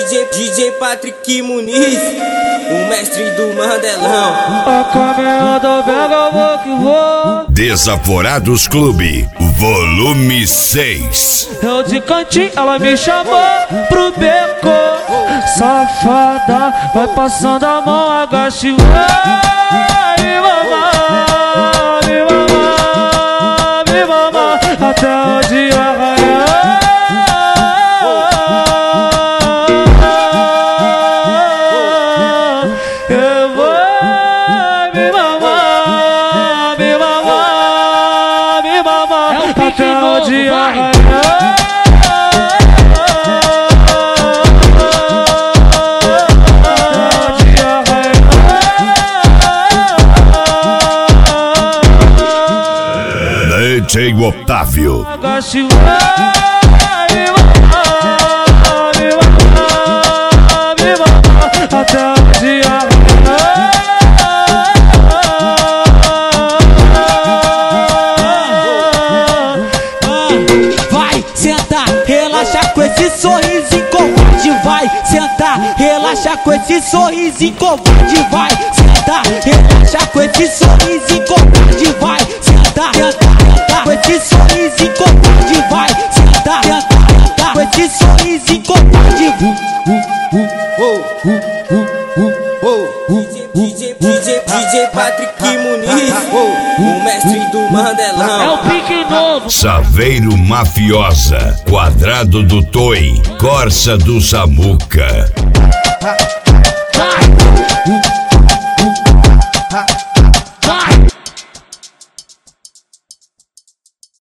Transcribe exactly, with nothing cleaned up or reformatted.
DJ, DJ Patrick Muniz, o mestre do Mandelão. A caminhada pega, vou que vou. Desaforados Clube, volume seis. Eu de cantinho, ela me chamou pro beco. Safada, vai passando a mão, agacha e vai me mamar, me mamar, me mamar, até o dia raiar. Eu vou me mamar, me mamar, me mamar, até o dia raiar. D J Otávio. Agache, até o dia. Vai sentar, relaxa com esse sorrisinho covarde. Vai sentar, relaxa com esse sorrisinho covarde. Vai sentar, relaxa com esse sorrisinho covarde. Vai sentar, sentar com esse sorrisinho covarde. Vai sentar, sentar com esse sorrisinho covarde. DJ, DJ, DJ Patrick Muniz, o mestre do Mandelão. É o pique novo. Saveiro Mafiosa, Quadrado do Toi, Corsa do Samuca. Vai.